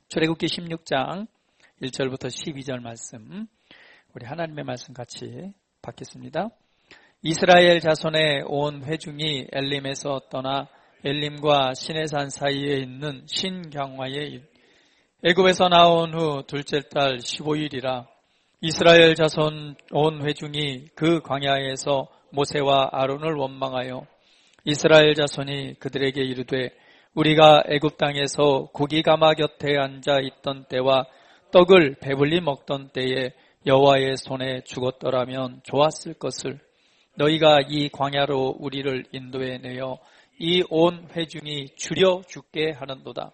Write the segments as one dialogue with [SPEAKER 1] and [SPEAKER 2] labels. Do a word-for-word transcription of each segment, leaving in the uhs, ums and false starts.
[SPEAKER 1] 출애굽기 십육 장 일 절부터 십이 절 말씀, 우리 하나님의 말씀 같이 받겠습니다. 이스라엘 자손의 온 회중이 엘림에서 떠나 엘림과 시내산 사이에 있는 신경화에 애굽에서 나온 후 둘째 달 십오 일이라 이스라엘 자손 온 회중이 그 광야에서 모세와 아론을 원망하여 이스라엘 자손이 그들에게 이르되 우리가 애굽 땅에서 고기 가마 곁에 앉아 있던 때와 떡을 배불리 먹던 때에 여호와의 손에 죽었더라면 좋았을 것을 너희가 이 광야로 우리를 인도해 내어 이 온 회중이 줄여 죽게 하는도다.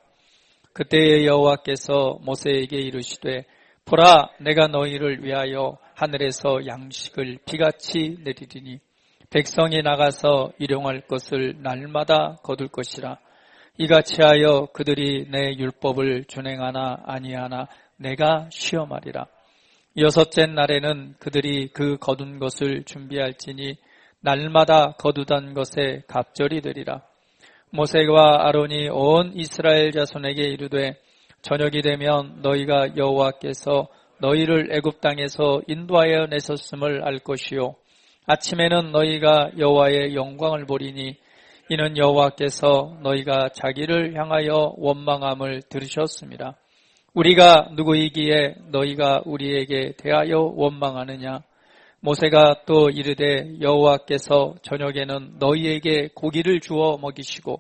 [SPEAKER 1] 그때에 여호와께서 모세에게 이르시되 보라, 내가 너희를 위하여 하늘에서 양식을 비같이 내리리니 백성이 나가서 일용할 것을 날마다 거둘 것이라. 이같이 하여 그들이 내 율법을 준행하나 아니하나 내가 시험하리라. 여섯째 날에는 그들이 그 거둔 것을 준비할지니 날마다 거두던 것에 갑절이 되리라. 모세와 아론이 온 이스라엘 자손에게 이르되 저녁이 되면 너희가 여호와께서 너희를 애굽 땅에서 인도하여 내셨음을 알 것이요 아침에는 너희가 여호와의 영광을 보리니 이는 여호와께서 너희가 자기를 향하여 원망함을 들으셨습니다. 우리가 누구이기에 너희가 우리에게 대하여 원망하느냐? 모세가 또 이르되 여호와께서 저녁에는 너희에게 고기를 주어 먹이시고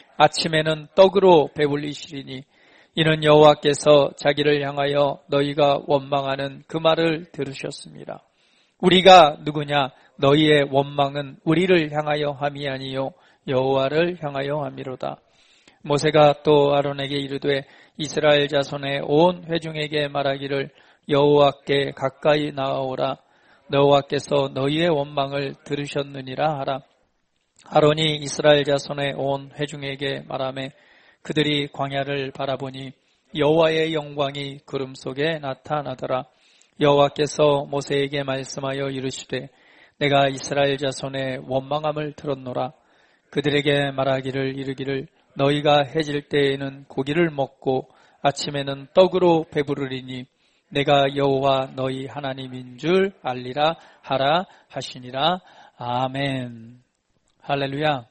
[SPEAKER 1] 아침에는 떡으로 배불리시리니 이는 여호와께서 자기를 향하여 너희가 원망하는 그 말을 들으셨습니다. 우리가 누구냐? 너희의 원망은 우리를 향하여 함이 아니요 여호와를 향하여 함이로다. 모세가 또 아론에게 이르되 이스라엘 자손의 온 회중에게 말하기를 여호와께 가까이 나아오라. 여호와께서 너희의 원망을 들으셨느니라 하라. 아론이 이스라엘 자손의 온 회중에게 말하매 그들이 광야를 바라보니 여호와의 영광이 구름 속에 나타나더라. 여호와께서 모세에게 말씀하여 이르시되 내가 이스라엘 자손의 원망함을 들었노라. 그들에게 말하기를 이르기를 너희가 해질 때에는 고기를 먹고 아침에는 떡으로 배부르리니 내가 여호와 너희 하나님인 줄 알리라 하라 하시니라. 아멘. 할렐루야.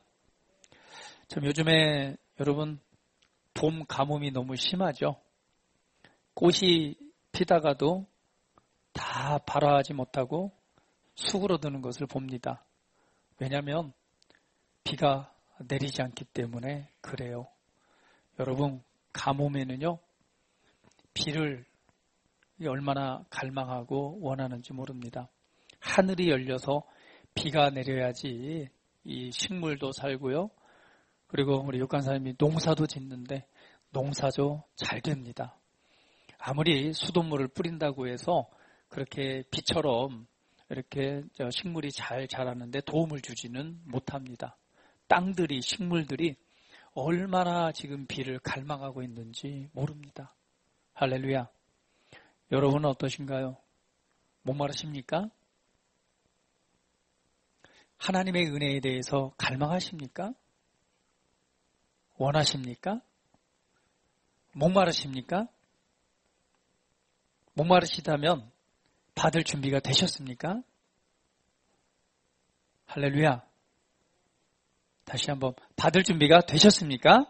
[SPEAKER 1] 참 요즘에 여러분 봄 가뭄이 너무 심하죠. 꽃이 피다가도 다 발화하지 못하고 수그러드는 것을 봅니다. 왜냐하면 비가 내리지 않기 때문에 그래요. 여러분 가뭄에는요 비를 얼마나 갈망하고 원하는지 모릅니다. 하늘이 열려서 비가 내려야지 이 식물도 살고요. 그리고 우리 육간사님이 농사도 짓는데 농사도 잘 됩니다. 아무리 수돗물을 뿌린다고 해서 그렇게 비처럼 이렇게 식물이 잘 자라는데 도움을 주지는 못합니다. 땅들이, 식물들이 얼마나 지금 비를 갈망하고 있는지 모릅니다. 할렐루야. 여러분은 어떠신가요? 목마르십니까? 하나님의 은혜에 대해서 갈망하십니까? 원하십니까? 목마르십니까? 목마르시다면 받을 준비가 되셨습니까? 할렐루야. 다시 한번 받을 준비가 되셨습니까?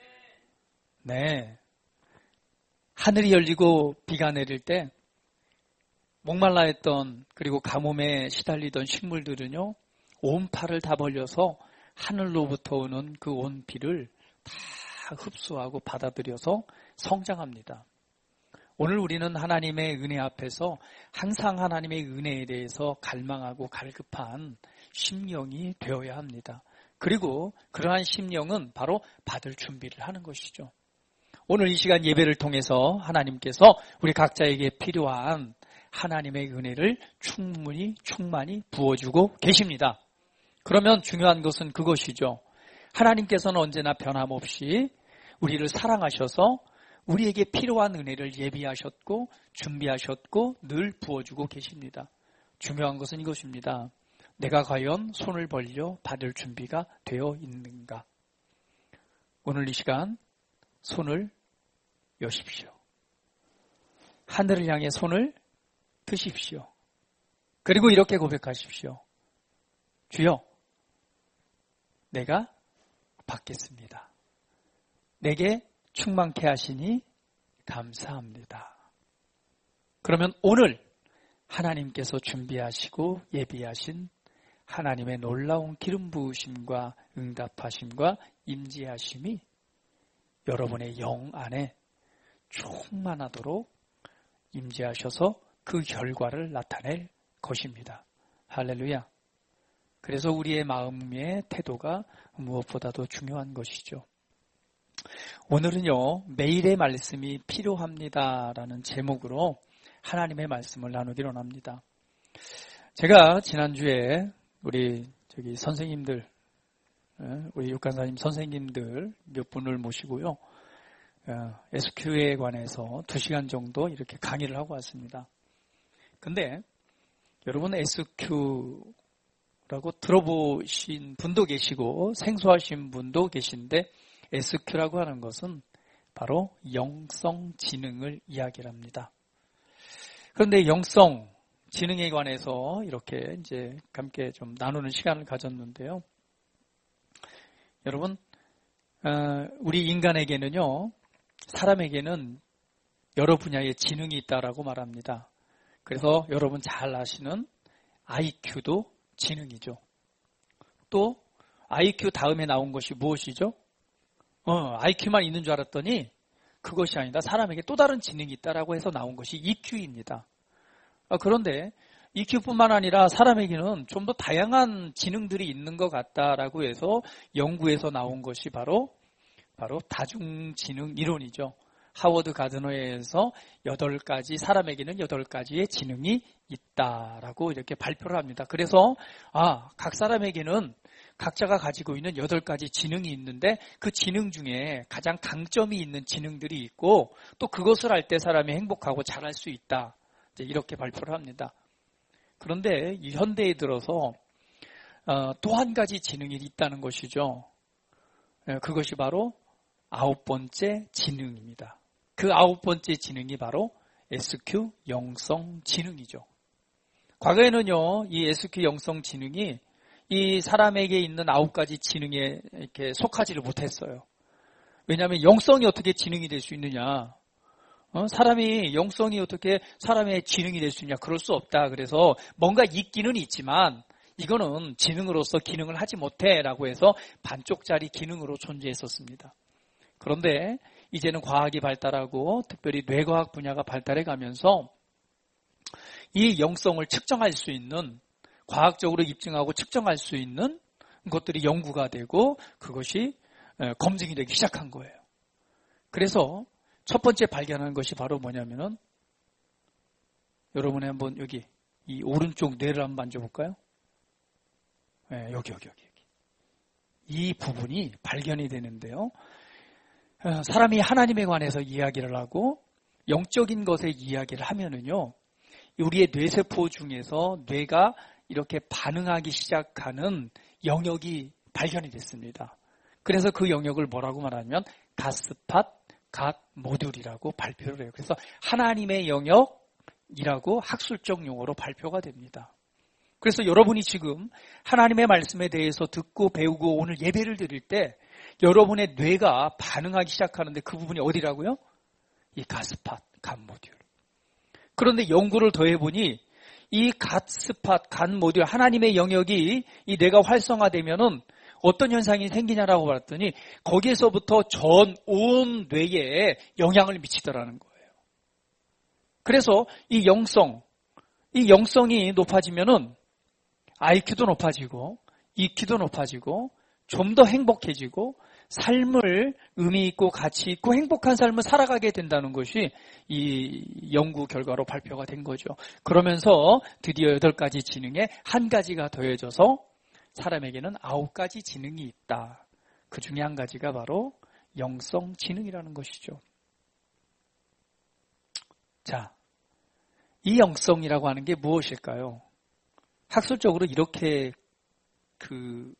[SPEAKER 1] 네. 하늘이 열리고 비가 내릴 때 목말라 했던 그리고 가뭄에 시달리던 식물들은요 온 팔을 다 벌려서 하늘로부터 오는 그 온 비를 다 흡수하고 받아들여서 성장합니다. 오늘 우리는 하나님의 은혜 앞에서 항상 하나님의 은혜에 대해서 갈망하고 갈급한 심령이 되어야 합니다. 그리고 그러한 심령은 바로 받을 준비를 하는 것이죠. 오늘 이 시간 예배를 통해서 하나님께서 우리 각자에게 필요한 하나님의 은혜를 충분히 충만히 부어주고 계십니다. 그러면 중요한 것은 그것이죠. 하나님께서는 언제나 변함없이 우리를 사랑하셔서 우리에게 필요한 은혜를 예비하셨고 준비하셨고 늘 부어주고 계십니다. 중요한 것은 이것입니다. 내가 과연 손을 벌려 받을 준비가 되어 있는가? 오늘 이 시간 손을 여십시오. 하늘을 향해 손을 드십시오. 그리고 이렇게 고백하십시오. 주여, 내가 받겠습니다. 내게 충만케 하시니 감사합니다. 그러면 오늘 하나님께서 준비하시고 예비하신 하나님의 놀라운 기름 부으심과 응답하심과 임재하심이 여러분의 영 안에 충만하도록 임재하셔서 그 결과를 나타낼 것입니다. 할렐루야. 그래서 우리의 마음의 태도가 무엇보다도 중요한 것이죠. 오늘은요, 매일의 말씀이 필요합니다라는 제목으로 하나님의 말씀을 나누기로 합니다. 제가 지난주에 우리 저기 선생님들, 우리 육간사님 선생님들 몇 분을 모시고요, 에스큐에 관해서 두 시간 정도 이렇게 강의를 하고 왔습니다. 근데 여러분 에스큐라고 들어보신 분도 계시고 생소하신 분도 계신데 에스큐라고 하는 것은 바로 영성 지능을 이야기합니다. 그런데 영성 지능에 관해서 이렇게 이제 함께 좀 나누는 시간을 가졌는데요. 여러분, 우리 인간에게는요, 사람에게는 여러 분야의 지능이 있다라고 말합니다. 그래서 여러분 잘 아시는 아이큐도 지능이죠. 또 아이큐 다음에 나온 것이 무엇이죠? 어, 아이큐만 있는 줄 알았더니 그것이 아니다. 사람에게 또 다른 지능이 있다라고 해서 나온 것이 이큐입니다. 아, 그런데 이큐뿐만 아니라 사람에게는 좀 더 다양한 지능들이 있는 것 같다라고 해서 연구에서 나온 것이 바로 바로 다중지능 이론이죠. 하워드 가드너에서 여덟 가지, 사람에게는 여덟 가지의 지능이 있다라고 이렇게 발표를 합니다. 그래서 아, 각 사람에게는 각자가 가지고 있는 여덟 가지 지능이 있는데 그 지능 중에 가장 강점이 있는 지능들이 있고 또 그것을 할 때 사람이 행복하고 잘할 수 있다. 이렇게 발표를 합니다. 그런데 이 현대에 들어서 어, 또 한 가지 지능이 있다는 것이죠. 그것이 바로 아홉 번째 지능입니다. 그 아홉 번째 지능이 바로 에스큐 영성 지능이죠. 과거에는요, 이 에스큐 영성 지능이 이 사람에게 있는 아홉 가지 지능에 이렇게 속하지를 못했어요. 왜냐하면 영성이 어떻게 지능이 될 수 있느냐? 어? 사람이 영성이 어떻게 사람의 지능이 될 수 있냐? 그럴 수 없다. 그래서 뭔가 있기는 있지만 이거는 지능으로서 기능을 하지 못해라고 해서 반쪽짜리 기능으로 존재했었습니다. 그런데 이제는 과학이 발달하고 특별히 뇌과학 분야가 발달해 가면서 이 영성을 측정할 수 있는, 과학적으로 입증하고 측정할 수 있는 것들이 연구가 되고 그것이 검증이 되기 시작한 거예요. 그래서 첫 번째 발견한 것이 바로 뭐냐면은, 여러분이 한번 여기 이 오른쪽 뇌를 한번 만져볼까요? 네, 여기 여기 여기 이 부분이 발견이 되는데요. 사람이 하나님에 관해서 이야기를 하고 영적인 것에 이야기를 하면은요, 우리의 뇌세포 중에서 뇌가 이렇게 반응하기 시작하는 영역이 발견이 됐습니다. 그래서 그 영역을 뭐라고 말하냐면 갓스팟 갓 모듈이라고 발표를 해요. 그래서 하나님의 영역이라고 학술적 용어로 발표가 됩니다. 그래서 여러분이 지금 하나님의 말씀에 대해서 듣고 배우고 오늘 예배를 드릴 때 여러분의 뇌가 반응하기 시작하는데 그 부분이 어디라고요? 이 갓스팟 갓 모듈. 그런데 연구를 더해보니 이 갓스팟 갓 모듈, 하나님의 영역이 이 뇌가 활성화되면은 어떤 현상이 생기냐라고 봤더니 거기에서부터 전 온 뇌에 영향을 미치더라는 거예요. 그래서 이 영성, 이 영성이 높아지면은 아이큐도 높아지고 이큐도 높아지고 좀 더 행복해지고 삶을 의미 있고 가치 있고 행복한 삶을 살아가게 된다는 것이 이 연구 결과로 발표가 된 거죠. 그러면서 드디어 여덟 가지 지능에 한 가지가 더해져서 사람에게는 아홉 가지 지능이 있다. 그 중에 한 가지가 바로 영성 지능이라는 것이죠. 자, 이 영성이라고 하는 게 무엇일까요? 학술적으로 이렇게 그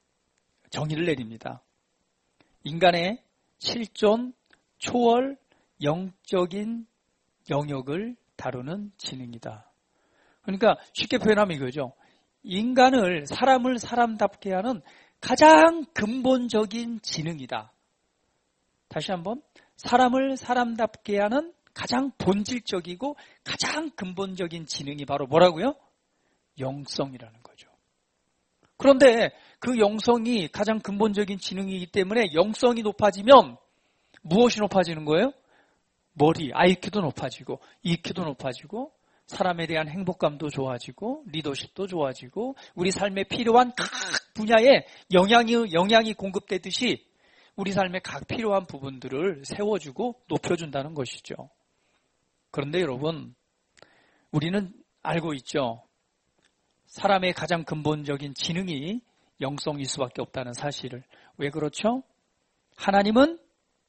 [SPEAKER 1] 정의를 내립니다. 인간의 실존, 초월, 영적인 영역을 다루는 지능이다. 그러니까 쉽게 표현하면 이거죠. 인간을, 사람을 사람답게 하는 가장 근본적인 지능이다. 다시 한번, 사람을 사람답게 하는 가장 본질적이고 가장 근본적인 지능이 바로 뭐라고요? 영성이라는 거죠. 그런데 그 영성이 가장 근본적인 지능이기 때문에 영성이 높아지면 무엇이 높아지는 거예요? 머리, 아이큐도 높아지고 이큐도 높아지고 사람에 대한 행복감도 좋아지고 리더십도 좋아지고 우리 삶에 필요한 각 분야에 영향이, 영향이 공급되듯이 우리 삶의 각 필요한 부분들을 세워주고 높여준다는 것이죠. 그런데 여러분, 우리는 알고 있죠. 사람의 가장 근본적인 지능이 영성일 수밖에 없다는 사실을. 왜 그렇죠? 하나님은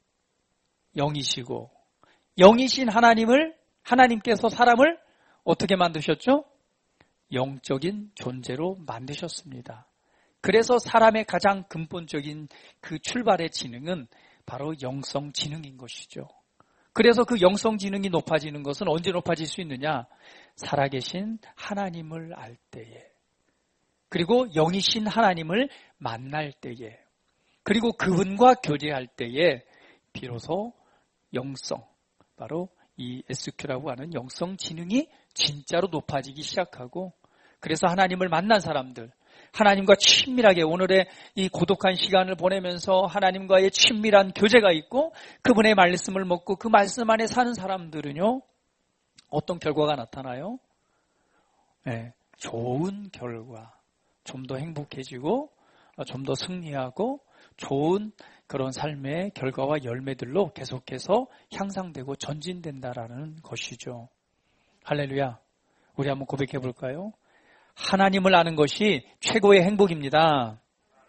[SPEAKER 1] 영이시고 영이신 하나님을 하나님께서 사람을 어떻게 만드셨죠? 영적인 존재로 만드셨습니다. 그래서 사람의 가장 근본적인 그 출발의 지능은 바로 영성 지능인 것이죠. 그래서 그 영성 지능이 높아지는 것은 언제 높아질 수 있느냐? 살아계신 하나님을 알 때에, 그리고 영이신 하나님을 만날 때에, 그리고 그분과 교제할 때에 비로소 영성, 바로 이 에스큐라고 하는 영성 지능이 진짜로 높아지기 시작하고, 그래서 하나님을 만난 사람들, 하나님과 친밀하게 오늘의 이 고독한 시간을 보내면서 하나님과의 친밀한 교제가 있고 그분의 말씀을 먹고 그 말씀 안에 사는 사람들은요, 어떤 결과가 나타나요? 네, 좋은 결과, 좀 더 행복해지고 좀 더 승리하고 좋은 그런 삶의 결과와 열매들로 계속해서 향상되고 전진된다라는 것이죠. 할렐루야. 우리 한번 고백해 볼까요? 하나님을 아는 것이 최고의 행복입니다.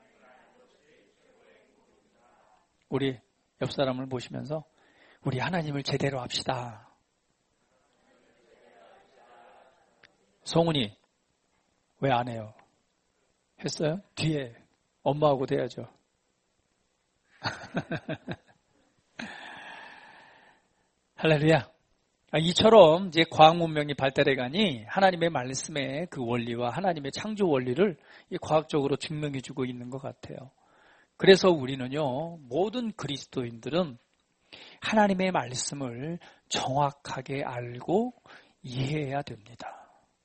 [SPEAKER 1] 우리 옆 사람을 보시면서 우리 하나님을 제대로 합시다. 성훈이 왜 안 해요? 했어요? 뒤에 엄마하고도 해야죠. 할렐루야. 이처럼 이제 과학 문명이 발달해 가니 하나님의 말씀의 그 원리와 하나님의 창조 원리를 과학적으로 증명해 주고 있는 것 같아요. 그래서 우리는요, 모든 그리스도인들은 하나님의 말씀을 정확하게 알고 이해해야 됩니다.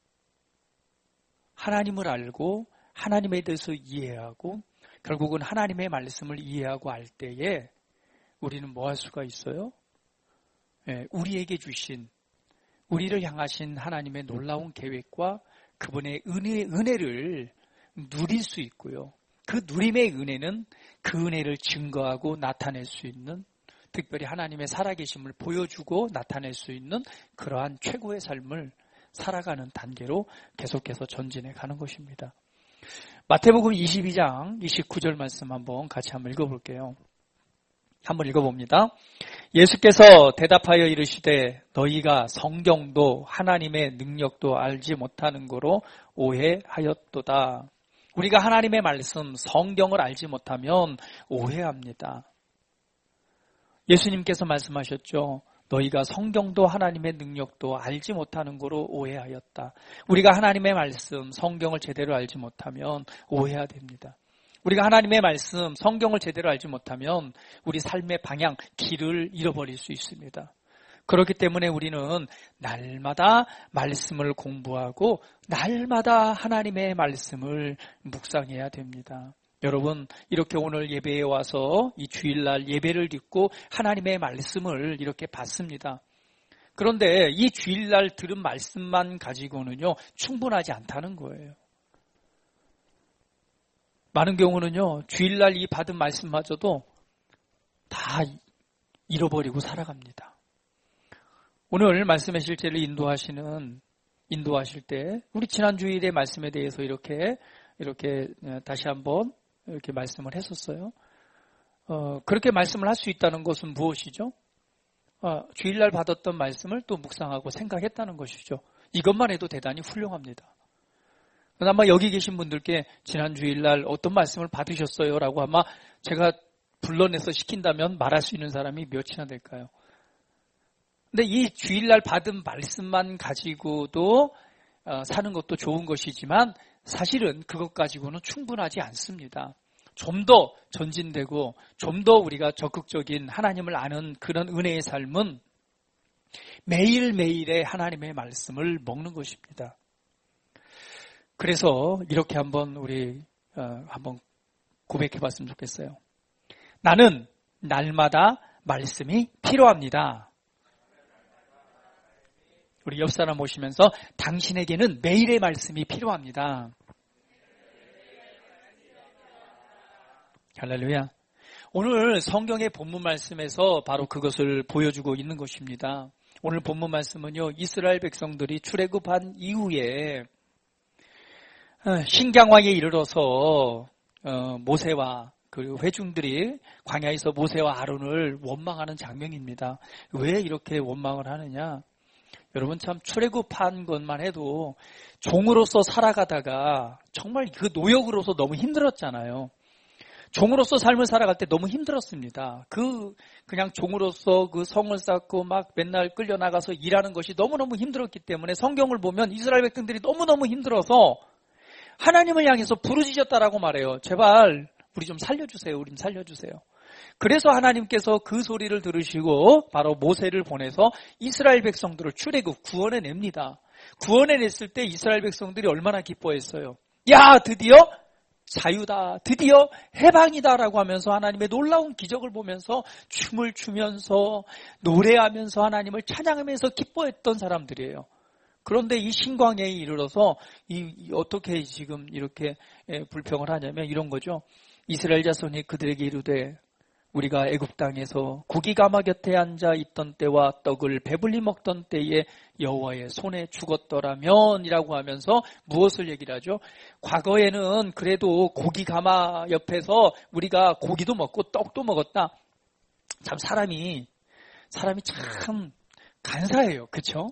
[SPEAKER 1] 하나님을 알고 하나님에 대해서 이해하고 결국은 하나님의 말씀을 이해하고 알 때에 우리는 뭐 할 수가 있어요? 우리에게 주신, 우리를 향하신 하나님의 놀라운 계획과 그분의 은혜, 은혜를 누릴 수 있고요. 그 누림의 은혜는 그 은혜를 증거하고 나타낼 수 있는, 특별히 하나님의 살아계심을 보여주고 나타낼 수 있는 그러한 최고의 삶을 살아가는 단계로 계속해서 전진해 가는 것입니다. 마태복음 이십이 장 이십구 절 말씀 한번 같이 한번 읽어볼게요. 한번 읽어봅니다. 예수께서 대답하여 이르시되 너희가 성경도 하나님의 능력도 알지 못하는 거로 오해하였도다. 우리가 하나님의 말씀, 성경을 알지 못하면 오해합니다. 예수님께서 말씀하셨죠. 너희가 성경도 하나님의 능력도 알지 못하는 거로 오해하였다. 우리가 하나님의 말씀, 성경을 제대로 알지 못하면 오해가 됩니다. 우리가 하나님의 말씀, 성경을 제대로 알지 못하면 우리 삶의 방향, 길을 잃어버릴 수 있습니다. 그렇기 때문에 우리는 날마다 말씀을 공부하고 날마다 하나님의 말씀을 묵상해야 됩니다. 여러분, 이렇게 오늘 예배에 와서 이 주일날 예배를 듣고 하나님의 말씀을 이렇게 받습니다. 그런데 이 주일날 들은 말씀만 가지고는요, 충분하지 않다는 거예요. 많은 경우는요, 주일날 이 받은 말씀마저도 다 잃어버리고 살아갑니다. 오늘 말씀의 실제를 인도하시는, 인도하실 때, 우리 지난 주일의 말씀에 대해서 이렇게, 이렇게 다시 한번 이렇게 말씀을 했었어요. 어, 그렇게 말씀을 할 수 있다는 것은 무엇이죠? 어, 주일날 받았던 말씀을 또 묵상하고 생각했다는 것이죠. 이것만 해도 대단히 훌륭합니다. 아마 여기 계신 분들께 지난 주일날 어떤 말씀을 받으셨어요? 라고 아마 제가 불러내서 시킨다면 말할 수 있는 사람이 몇이나 될까요? 근데 이 주일날 받은 말씀만 가지고도 어, 사는 것도 좋은 것이지만 사실은 그것 가지고는 충분하지 않습니다. 좀 더 전진되고 좀 더 우리가 적극적인 하나님을 아는 그런 은혜의 삶은 매일매일의 하나님의 말씀을 먹는 것입니다. 그래서 이렇게 한번 우리 어, 한번 고백해 봤으면 좋겠어요. 나는 날마다 말씀이 필요합니다. 우리 옆 사람 모시면서 당신에게는 매일의 말씀이 필요합니다. 할렐루야. 오늘 성경의 본문 말씀에서 바로 그것을 보여주고 있는 것입니다. 오늘 본문 말씀은요, 이스라엘 백성들이 출애굽한 이후에 신경왕에 이르러서 모세와 그리고 회중들이 광야에서 모세와 아론을 원망하는 장면입니다. 왜 이렇게 원망을 하느냐? 여러분 참 출애굽한 것만 해도 종으로서 살아가다가 정말 그 노역으로서 너무 힘들었잖아요. 종으로서 삶을 살아갈 때 너무 힘들었습니다. 그 그냥 종으로서 그 성을 쌓고 막 맨날 끌려나가서 일하는 것이 너무너무 힘들었기 때문에 성경을 보면 이스라엘 백성들이 너무너무 힘들어서 하나님을 향해서 부르짖었다라고 말해요. 제발 우리 좀 살려주세요. 우리 좀 살려주세요. 그래서 하나님께서 그 소리를 들으시고 바로 모세를 보내서 이스라엘 백성들을 출애굽 구원해 냅니다. 구원해 냈을 때 이스라엘 백성들이 얼마나 기뻐했어요. 야, 드디어 자유다, 드디어 해방이다라고 하면서 하나님의 놀라운 기적을 보면서 춤을 추면서 노래하면서 하나님을 찬양하면서 기뻐했던 사람들이에요. 그런데 이 신광야에 이르러서 이 어떻게 지금 이렇게 불평을 하냐면 이런 거죠. 이스라엘 자손이 그들에게 이르되 우리가 애굽 땅에서 고기 가마 곁에 앉아 있던 때와 떡을 배불리 먹던 때에 여호와의 손에 죽었더라면이라고 하면서 무엇을 얘기를 하죠? 과거에는 그래도 고기 가마 옆에서 우리가 고기도 먹고 떡도 먹었다. 참 사람이 사람이 참 간사해요. 그렇죠?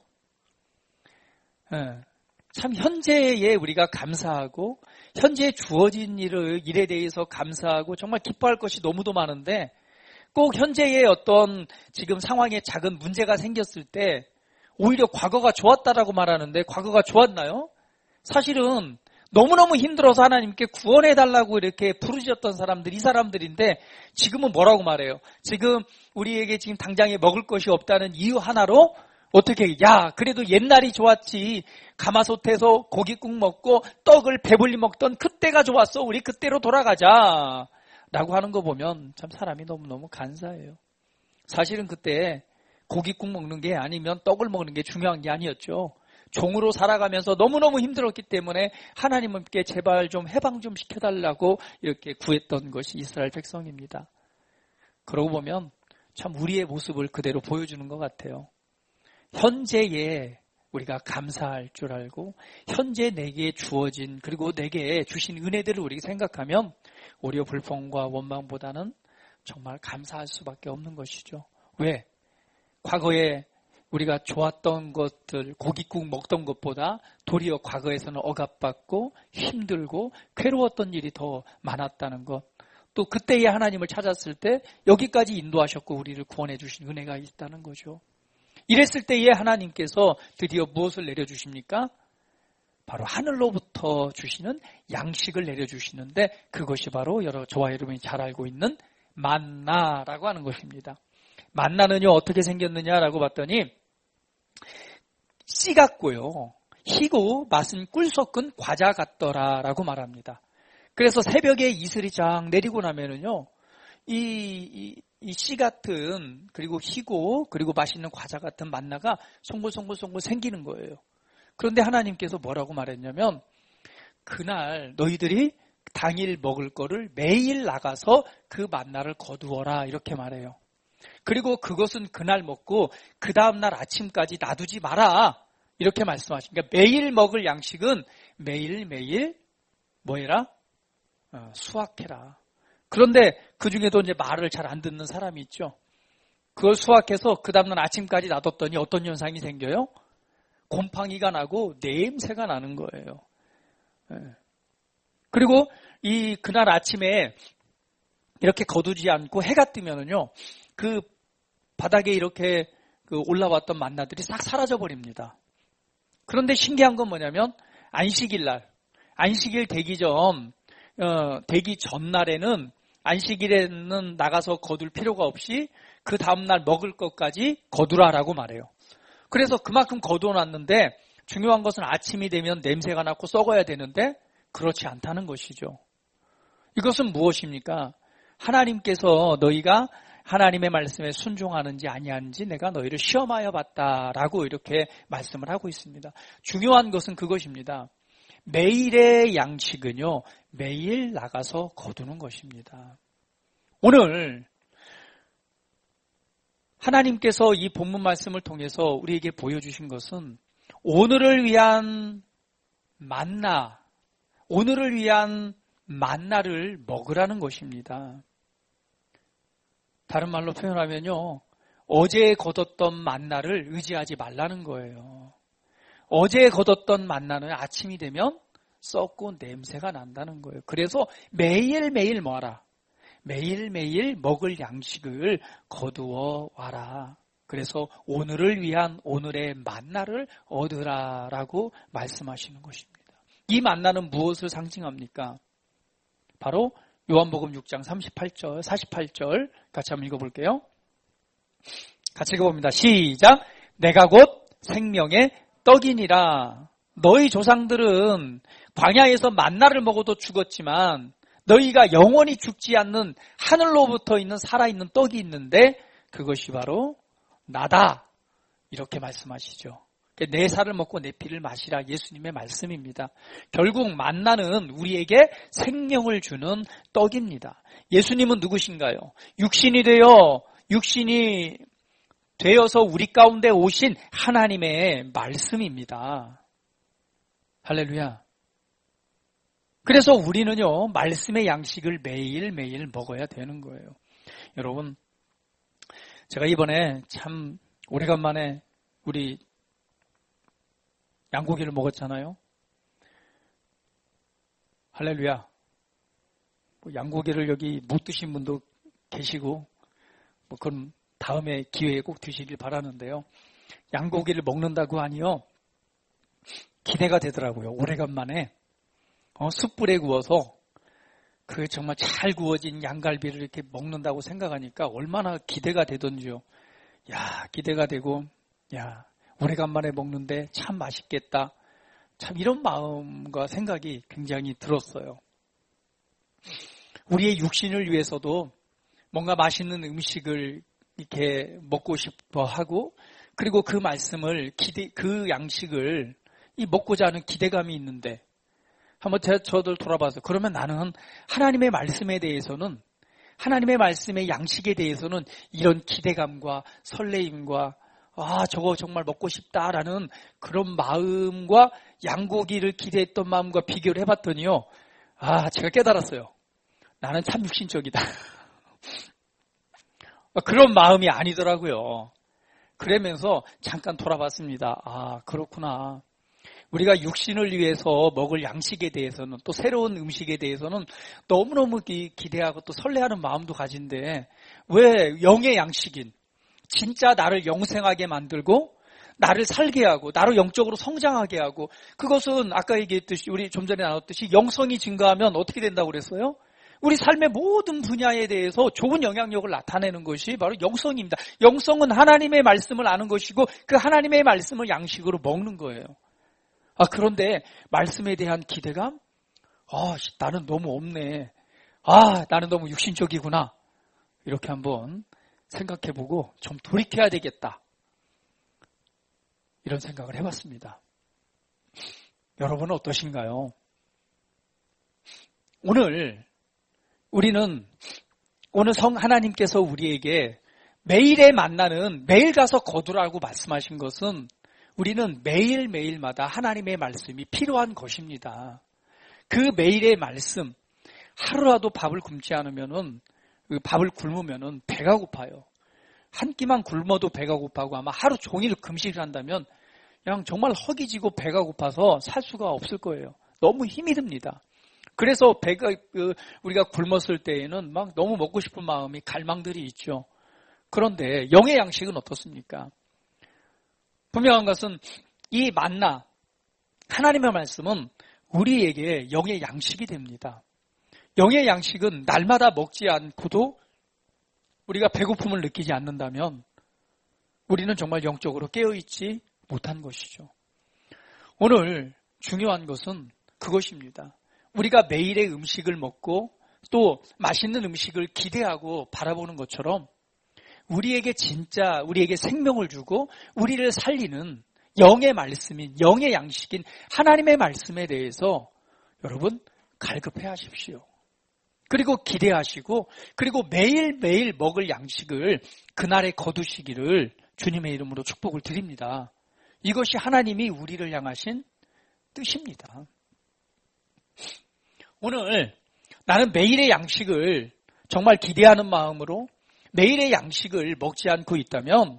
[SPEAKER 1] 네. 참 현재에 우리가 감사하고 현재에 주어진 일을, 일에 대해서 감사하고 정말 기뻐할 것이 너무도 많은데 꼭 현재의 어떤 지금 상황에 작은 문제가 생겼을 때 오히려 과거가 좋았다라고 말하는데 과거가 좋았나요? 사실은 너무너무 힘들어서 하나님께 구원해달라고 이렇게 부르짖었던 사람들이 이 사람들인데 지금은 뭐라고 말해요? 지금 우리에게 지금 당장에 먹을 것이 없다는 이유 하나로 어떻게, 야, 그래도 옛날이 좋았지. 가마솥에서 고깃국 먹고 떡을 배불리 먹던 그때가 좋았어. 우리 그때로 돌아가자. 라고 하는 거 보면 참 사람이 너무너무 간사해요. 사실은 그때 고깃국 먹는 게 아니면 떡을 먹는 게 중요한 게 아니었죠. 종으로 살아가면서 너무너무 힘들었기 때문에 하나님께 제발 좀 해방 좀 시켜달라고 이렇게 구했던 것이 이스라엘 백성입니다. 그러고 보면 참 우리의 모습을 그대로 보여주는 것 같아요. 현재에 우리가 감사할 줄 알고 현재 내게 주어진 그리고 내게 주신 은혜들을 우리가 생각하면 오히려 불평과 원망보다는 정말 감사할 수밖에 없는 것이죠. 왜? 과거에 우리가 좋았던 것들, 고깃국 먹던 것보다 도리어 과거에서는 억압받고 힘들고 괴로웠던 일이 더 많았다는 것. 또 그때의 하나님을 찾았을 때 여기까지 인도하셨고 우리를 구원해 주신 은혜가 있다는 거죠. 이랬을 때에 하나님께서 드디어 무엇을 내려주십니까? 바로 하늘로부터 주시는 양식을 내려주시는데 그것이 바로 여러 저와 여러분이 잘 알고 있는 만나라고 하는 것입니다. 만나는요 어떻게 생겼느냐라고 봤더니 씨 같고요. 희고 맛은 꿀 섞은 과자 같더라라고 말합니다. 그래서 새벽에 이슬이 쫙 내리고 나면은요 이, 이 이 씨 같은 그리고 희고 그리고 맛있는 과자 같은 만나가 송골송골송골 생기는 거예요. 그런데 하나님께서 뭐라고 말했냐면 그날 너희들이 당일 먹을 거를 매일 나가서 그 만나를 거두어라 이렇게 말해요. 그리고 그것은 그날 먹고 그 다음날 아침까지 놔두지 마라 이렇게 말씀하십니다. 그러니까 매일 먹을 양식은 매일매일 뭐 해라? 어, 수확해라. 그런데 그 중에도 이제 말을 잘 안 듣는 사람이 있죠. 그걸 수확해서 그 다음날 아침까지 놔뒀더니 어떤 현상이 생겨요? 곰팡이가 나고 냄새가 나는 거예요. 그리고 이 그날 아침에 이렇게 거두지 않고 해가 뜨면은요, 그 바닥에 이렇게 그 올라왔던 만나들이 싹 사라져 버립니다. 그런데 신기한 건 뭐냐면 안식일 날, 안식일 되기 전, 어, 되기 전날에는 안식일에는 나가서 거둘 필요가 없이 그 다음날 먹을 것까지 거두라라고 말해요. 그래서 그만큼 거두어놨는데 중요한 것은 아침이 되면 냄새가 나고 썩어야 되는데 그렇지 않다는 것이죠. 이것은 무엇입니까? 하나님께서 너희가 하나님의 말씀에 순종하는지 아니하는지 내가 너희를 시험하여 봤다라고 이렇게 말씀을 하고 있습니다. 중요한 것은 그것입니다. 매일의 양식은요, 매일 나가서 거두는 것입니다. 오늘 하나님께서 이 본문 말씀을 통해서 우리에게 보여주신 것은 오늘을 위한 만나, 오늘을 위한 만나를 먹으라는 것입니다. 다른 말로 표현하면요, 어제 거뒀던 만나를 의지하지 말라는 거예요. 어제 거뒀던 만나는 아침이 되면 썩고 냄새가 난다는 거예요. 그래서 매일매일 뭐하라? 매일매일 먹을 양식을 거두어 와라. 그래서 오늘을 위한 오늘의 만나를 얻으라라고 말씀하시는 것입니다. 이 만나는 무엇을 상징합니까? 바로 요한복음 육 장 삼십팔 절, 사십팔 절 같이 한번 읽어볼게요. 같이 읽어봅니다. 시작! 내가 곧 생명의 떡이니라. 너희 조상들은 광야에서 만나를 먹어도 죽었지만 너희가 영원히 죽지 않는 하늘로부터 있는 살아있는 떡이 있는데 그것이 바로 나다. 이렇게 말씀하시죠. 내 살을 먹고 내 피를 마시라 예수님의 말씀입니다. 결국 만나는 우리에게 생명을 주는 떡입니다. 예수님은 누구신가요? 육신이 되어 육신이 되어서 우리 가운데 오신 하나님의 말씀입니다. 할렐루야. 그래서 우리는요, 말씀의 양식을 매일매일 먹어야 되는 거예요. 여러분, 제가 이번에 참 오래간만에 우리 양고기를 먹었잖아요. 할렐루야. 뭐 양고기를 여기 못 드신 분도 계시고, 뭐 그건 다음에 기회에 꼭 드시길 바라는데요. 양고기를 먹는다고 하니요, 기대가 되더라고요. 오래간만에 어, 숯불에 구워서 그 정말 잘 구워진 양갈비를 이렇게 먹는다고 생각하니까 얼마나 기대가 되던지요. 야, 기대가 되고, 야, 오래간만에 먹는데 참 맛있겠다. 참 이런 마음과 생각이 굉장히 들었어요. 우리의 육신을 위해서도 뭔가 맛있는 음식을 이렇게 먹고 싶어 하고, 그리고 그 말씀을 기대, 그 양식을 이 먹고자 하는 기대감이 있는데, 한번 제가 저들 돌아봐서, 그러면 나는 하나님의 말씀에 대해서는, 하나님의 말씀의 양식에 대해서는 이런 기대감과 설레임과 아, 저거 정말 먹고 싶다라는 그런 마음과 양고기를 기대했던 마음과 비교를 해봤더니요, 아, 제가 깨달았어요. 나는 참 육신적이다. 그런 마음이 아니더라고요. 그러면서 잠깐 돌아봤습니다. 아, 그렇구나. 우리가 육신을 위해서 먹을 양식에 대해서는, 또 새로운 음식에 대해서는 너무너무 기대하고 또 설레하는 마음도 가진데, 왜 영의 양식인, 진짜 나를 영생하게 만들고 나를 살게 하고 나를 영적으로 성장하게 하고, 그것은 아까 얘기했듯이, 우리 좀 전에 나눴듯이 영성이 증가하면 어떻게 된다고 그랬어요? 우리 삶의 모든 분야에 대해서 좋은 영향력을 나타내는 것이 바로 영성입니다. 영성은 하나님의 말씀을 아는 것이고 그 하나님의 말씀을 양식으로 먹는 거예요. 아, 그런데 말씀에 대한 기대감? 아, 나는 너무 없네. 아, 나는 너무 육신적이구나. 이렇게 한번 생각해보고 좀 돌이켜야 되겠다. 이런 생각을 해봤습니다. 여러분은 어떠신가요? 오늘 우리는, 오늘 성 하나님께서 우리에게 매일의 만나는 매일 가서 거두라고 말씀하신 것은 우리는 매일매일마다 하나님의 말씀이 필요한 것입니다. 그 매일의 말씀, 하루라도 밥을 굶지 않으면은, 밥을 굶으면은 배가 고파요. 한 끼만 굶어도 배가 고파고, 아마 하루 종일 금식을 한다면 그냥 정말 허기지고 배가 고파서 살 수가 없을 거예요. 너무 힘이 듭니다. 그래서 배가, 우리가 굶었을 때에는 막 너무 먹고 싶은 마음이, 갈망들이 있죠. 그런데 영의 양식은 어떻습니까? 분명한 것은 이 만나, 하나님의 말씀은 우리에게 영의 양식이 됩니다. 영의 양식은 날마다 먹지 않고도 우리가 배고픔을 느끼지 않는다면 우리는 정말 영적으로 깨어있지 못한 것이죠. 오늘 중요한 것은 그것입니다. 우리가 매일의 음식을 먹고 또 맛있는 음식을 기대하고 바라보는 것처럼 우리에게 진짜 우리에게 생명을 주고 우리를 살리는 영의 말씀인 영의 양식인 하나님의 말씀에 대해서 여러분 갈급해 하십시오. 그리고 기대하시고 그리고 매일매일 먹을 양식을 그날에 거두시기를 주님의 이름으로 축복을 드립니다. 이것이 하나님이 우리를 향하신 뜻입니다. 오늘 나는 매일의 양식을 정말 기대하는 마음으로 매일의 양식을 먹지 않고 있다면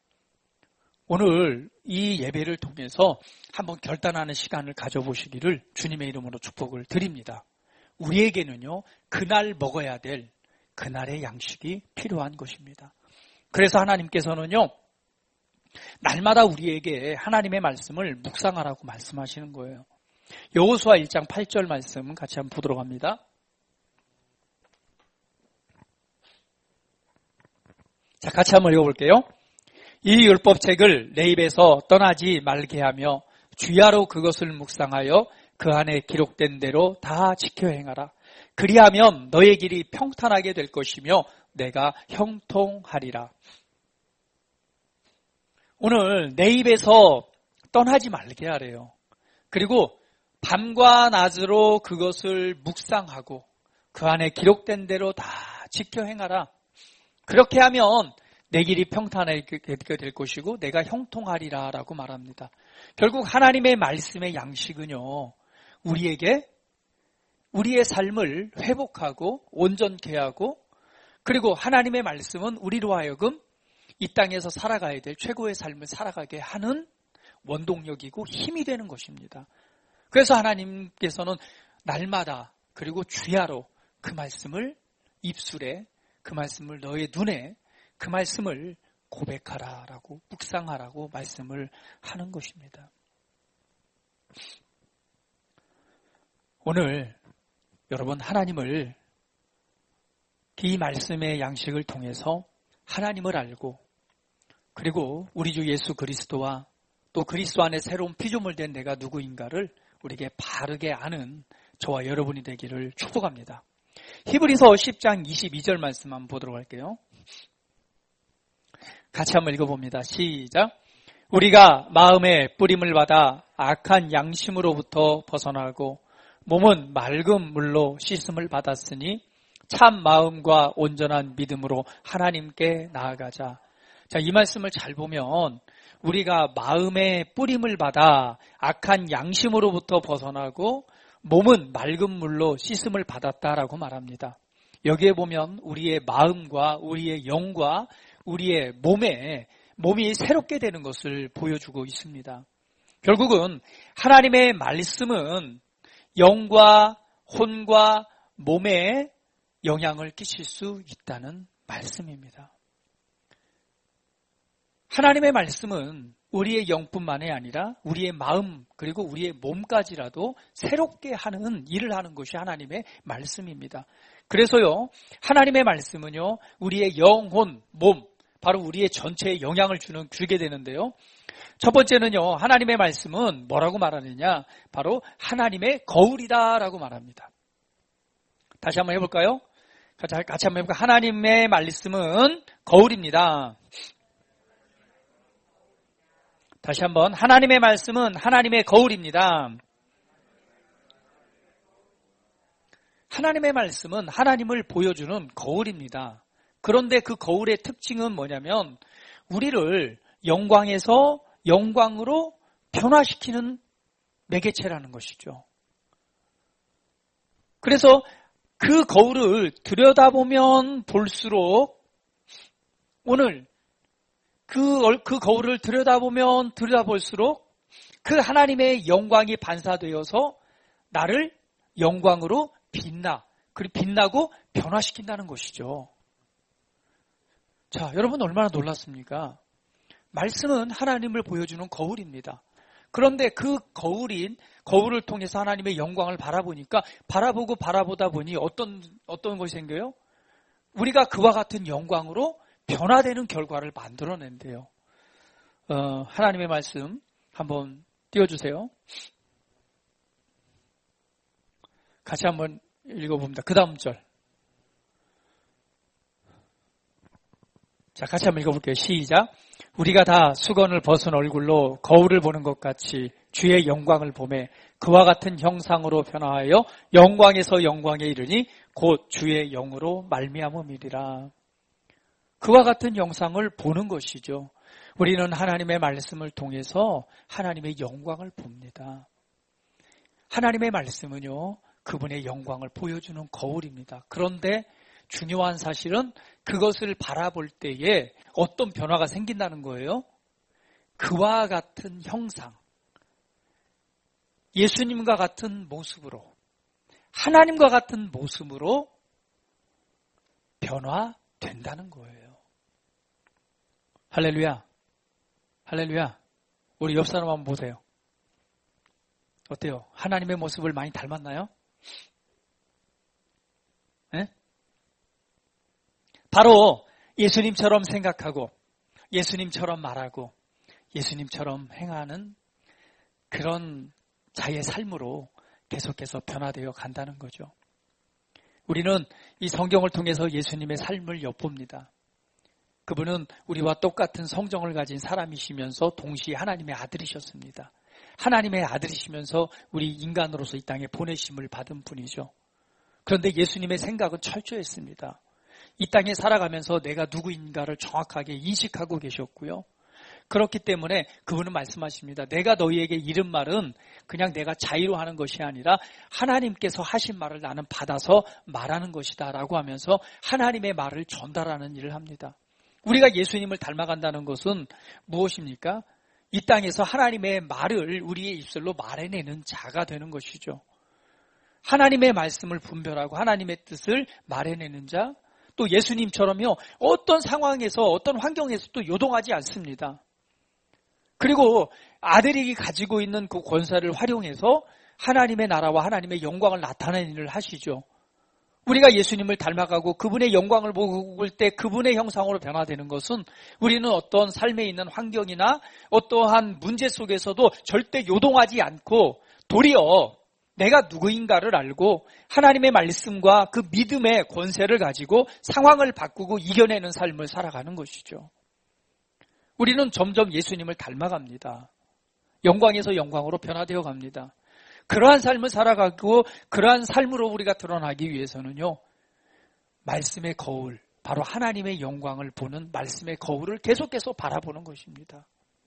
[SPEAKER 1] 오늘 이 예배를 통해서 한번 결단하는 시간을 가져보시기를 주님의 이름으로 축복을 드립니다. 우리에게는요, 그날 먹어야 될 그날의 양식이 필요한 것입니다. 그래서 하나님께서는요, 날마다 우리에게 하나님의 말씀을 묵상하라고 말씀하시는 거예요. 여호수아 일 장 팔 절 말씀 같이 한번 보도록 합니다. 자, 같이 한번 읽어볼게요. 이 율법책을 내 입에서 떠나지 말게 하며 주야로 그것을 묵상하여 그 안에 기록된 대로 다 지켜 행하라. 그리하면 너의 길이 평탄하게 될 것이며 내가 형통하리라. 오늘 내 입에서 떠나지 말게 하래요. 그리고 밤과 낮으로 그것을 묵상하고 그 안에 기록된 대로 다 지켜 행하라. 그렇게 하면 내 길이 평탄하게 될 것이고 내가 형통하리라 라고 말합니다. 결국 하나님의 말씀의 양식은요, 우리에게 우리의 삶을 회복하고 온전케 하고 그리고 하나님의 말씀은 우리로 하여금 이 땅에서 살아가야 될 최고의 삶을 살아가게 하는 원동력이고 힘이 되는 것입니다. 그래서 하나님께서는 날마다 그리고 주야로 그 말씀을 입술에 그 말씀을 너의 눈에 그 말씀을 고백하라라고 묵상하라고 말씀을 하는 것입니다. 오늘 여러분 하나님을 이 말씀의 양식을 통해서 하나님을 알고 그리고 우리 주 예수 그리스도와 또 그리스도 안에 새로운 피조물 된 내가 누구인가를 우리에게 바르게 아는 저와 여러분이 되기를 축복합니다. 히브리서 십 장 이십이 절 말씀 한번 보도록 할게요. 같이 한번 읽어봅니다. 시작. 우리가 마음의 뿌림을 받아 악한 양심으로부터 벗어나고 몸은 맑은 물로 씻음을 받았으니 참 마음과 온전한 믿음으로 하나님께 나아가자. 자, 이 말씀을 잘 보면 우리가 마음의 뿌림을 받아 악한 양심으로부터 벗어나고 몸은 맑은 물로 씻음을 받았다라고 말합니다. 여기에 보면 우리의 마음과 우리의 영과 우리의 몸에 몸이 새롭게 되는 것을 보여주고 있습니다. 결국은 하나님의 말씀은 영과 혼과 몸에 영향을 끼칠 수 있다는 말씀입니다. 하나님의 말씀은 우리의 영뿐만이 아니라 우리의 마음 그리고 우리의 몸까지라도 새롭게 하는 일을 하는 것이 하나님의 말씀입니다. 그래서요, 하나님의 말씀은요, 우리의 영혼, 몸, 바로 우리의 전체에 영향을 주는, 주게 되는데요. 첫 번째는요, 하나님의 말씀은 뭐라고 말하느냐? 바로 하나님의 거울이다라고 말합니다. 다시 한번 해볼까요? 같이, 같이 한번 해볼까요? 하나님의 말씀은 거울입니다. 다시 한번, 하나님의 말씀은 하나님의 거울입니다. 하나님의 말씀은 하나님을 보여주는 거울입니다. 그런데 그 거울의 특징은 뭐냐면 우리를 영광에서 영광으로 변화시키는 매개체라는 것이죠. 그래서 그 거울을 들여다보면 볼수록 오늘 그, 그 거울을 들여다보면 들여다볼수록 그 하나님의 영광이 반사되어서 나를 영광으로 빛나, 그리고 빛나고 변화시킨다는 것이죠. 자, 여러분 얼마나 놀랐습니까? 말씀은 하나님을 보여주는 거울입니다. 그런데 그 거울인 거울을 통해서 하나님의 영광을 바라보니까 바라보고 바라보다 보니 어떤 어떤 것이 생겨요? 우리가 그와 같은 영광으로 변화되는 결과를 만들어낸대요. 어, 하나님의 말씀 한번 띄워주세요. 같이 한번 읽어봅니다. 그 다음 절. 자, 같이 한번 읽어볼게요. 시작. 우리가 다 수건을 벗은 얼굴로 거울을 보는 것 같이 주의 영광을 보매 그와 같은 형상으로 변화하여 영광에서 영광에 이르니 곧 주의 영으로 말미암음이리라. 그와 같은 영상을 보는 것이죠. 우리는 하나님의 말씀을 통해서 하나님의 영광을 봅니다. 하나님의 말씀은요, 그분의 영광을 보여주는 거울입니다. 그런데 중요한 사실은 그것을 바라볼 때에 어떤 변화가 생긴다는 거예요. 그와 같은 형상, 예수님과 같은 모습으로, 하나님과 같은 모습으로 변화된다는 거예요. 할렐루야. 할렐루야. 우리 옆 사람 한번 보세요. 어때요? 하나님의 모습을 많이 닮았나요? 네? 바로 예수님처럼 생각하고 예수님처럼 말하고 예수님처럼 행하는 그런 자의 삶으로 계속해서 변화되어 간다는 거죠. 우리는 이 성경을 통해서 예수님의 삶을 엿봅니다. 그분은 우리와 똑같은 성정을 가진 사람이시면서 동시에 하나님의 아들이셨습니다. 하나님의 아들이시면서 우리 인간으로서 이 땅에 보내심을 받은 분이죠. 그런데 예수님의 생각은 철저했습니다. 이 땅에 살아가면서 내가 누구인가를 정확하게 인식하고 계셨고요. 그렇기 때문에 그분은 말씀하십니다. 내가 너희에게 이른 말은 그냥 내가 자의로 하는 것이 아니라 하나님께서 하신 말을 나는 받아서 말하는 것이다 라고 하면서 하나님의 말을 전달하는 일을 합니다. 우리가 예수님을 닮아간다는 것은 무엇입니까? 이 땅에서 하나님의 말을 우리의 입술로 말해내는 자가 되는 것이죠. 하나님의 말씀을 분별하고 하나님의 뜻을 말해내는 자, 또 예수님처럼요, 어떤 상황에서 어떤 환경에서도 요동하지 않습니다. 그리고 아들이 가지고 있는 그 권세를 활용해서 하나님의 나라와 하나님의 영광을 나타내는 일을 하시죠. 우리가 예수님을 닮아가고 그분의 영광을 볼 때 그분의 형상으로 변화되는 것은 우리는 어떤 삶에 있는 환경이나 어떠한 문제 속에서도 절대 요동하지 않고 도리어 내가 누구인가를 알고 하나님의 말씀과 그 믿음의 권세를 가지고 상황을 바꾸고 이겨내는 삶을 살아가는 것이죠. 우리는 점점 예수님을 닮아갑니다. 영광에서 영광으로 변화되어 갑니다. 그러한 삶을 살아가고 그러한 삶으로 우리가 드러나기 위해서는요, 말씀의 거울, 바로 하나님의 영광을 보는 말씀의 거울을 계속해서 바라보는 것입니다.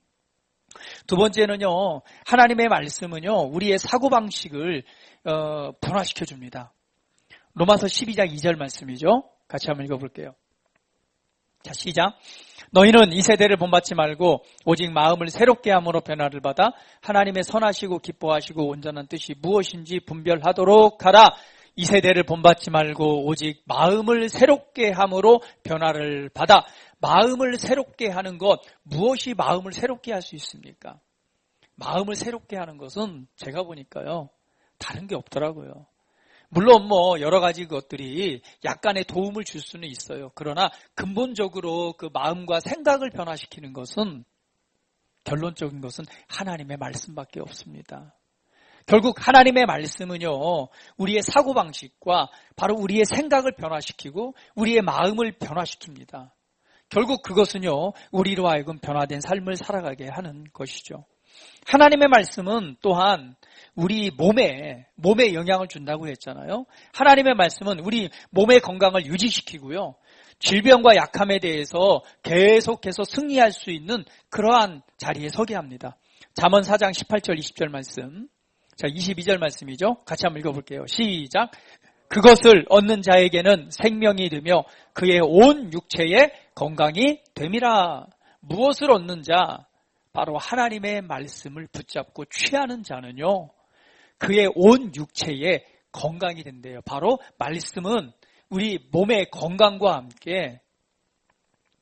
[SPEAKER 1] 두 번째는요, 하나님의 말씀은요, 우리의 사고방식을 어, 변화시켜 줍니다. 로마서 십이 장 이 절 말씀이죠. 같이 한번 읽어볼게요. 자, 시작. 너희는 이 세대를 본받지 말고 오직 마음을 새롭게 함으로 변화를 받아 하나님의 선하시고 기뻐하시고 온전한 뜻이 무엇인지 분별하도록 하라. 이 세대를 본받지 말고 오직 마음을 새롭게 함으로 변화를 받아. 마음을 새롭게 하는 것, 무엇이 마음을 새롭게 할 수 있습니까? 마음을 새롭게 하는 것은 제가 보니까요, 다른 게 없더라고요. 물론 뭐 여러 가지 것들이 약간의 도움을 줄 수는 있어요. 그러나 근본적으로 그 마음과 생각을 변화시키는 것은, 결론적인 것은 하나님의 말씀밖에 없습니다. 결국 하나님의 말씀은요, 우리의 사고방식과 바로 우리의 생각을 변화시키고 우리의 마음을 변화시킵니다. 결국 그것은요, 우리로 하여금 변화된 삶을 살아가게 하는 것이죠. 하나님의 말씀은 또한 우리 몸에, 몸에 영향을 준다고 했잖아요. 하나님의 말씀은 우리 몸의 건강을 유지시키고요, 질병과 약함에 대해서 계속해서 승리할 수 있는 그러한 자리에 서게 합니다. 잠언 사 장 십팔 절 이십 절 말씀. 자, 이십이 절 말씀이죠. 같이 한번 읽어볼게요. 시작. 그것을 얻는 자에게는 생명이 되며 그의 온 육체에 건강이 됨이라. 무엇을 얻는 자? 바로 하나님의 말씀을 붙잡고 취하는 자는요, 그의 온 육체에 건강이 된대요. 바로 말씀은 우리 몸의 건강과 함께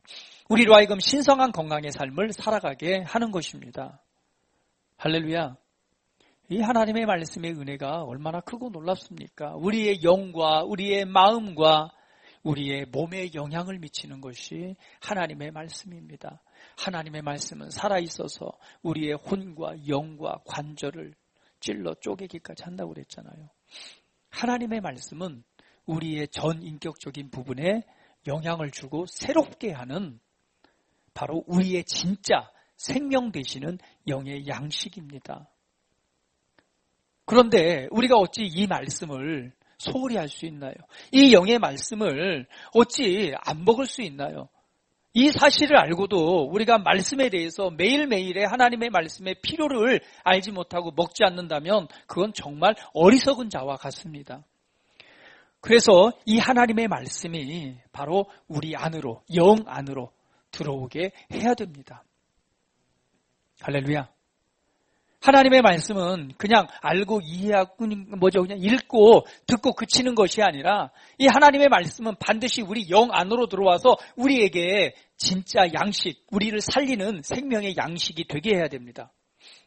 [SPEAKER 1] 우리로 하여금 신성한 건강의 삶을 살아가게 하는 것입니다. 할렐루야. 이 하나님의 말씀의 은혜가 얼마나 크고 놀랍습니까? 우리의 영과 우리의 마음과 우리의 몸에 영향을 미치는 것이 하나님의 말씀입니다. 하나님의 말씀은 살아있어서 우리의 혼과 영과 관절을 찔러 쪼개기까지 한다고 그랬잖아요. 하나님의 말씀은 우리의 전 인격적인 부분에 영향을 주고 새롭게 하는 바로 우리의 진짜 생명 되시는 영의 양식입니다. 그런데 우리가 어찌 이 말씀을 소홀히 할 수 있나요? 이 영의 말씀을 어찌 안 먹을 수 있나요? 이 사실을 알고도 우리가 말씀에 대해서 매일매일의 하나님의 말씀의 필요를 알지 못하고 먹지 않는다면 그건 정말 어리석은 자와 같습니다. 그래서 이 하나님의 말씀이 바로 우리 안으로, 영 안으로 들어오게 해야 됩니다. 할렐루야. 하나님의 말씀은 그냥 알고 이해하고 뭐죠 그냥 읽고 듣고 그치는 것이 아니라 이 하나님의 말씀은 반드시 우리 영 안으로 들어와서 우리에게 진짜 양식, 우리를 살리는 생명의 양식이 되게 해야 됩니다.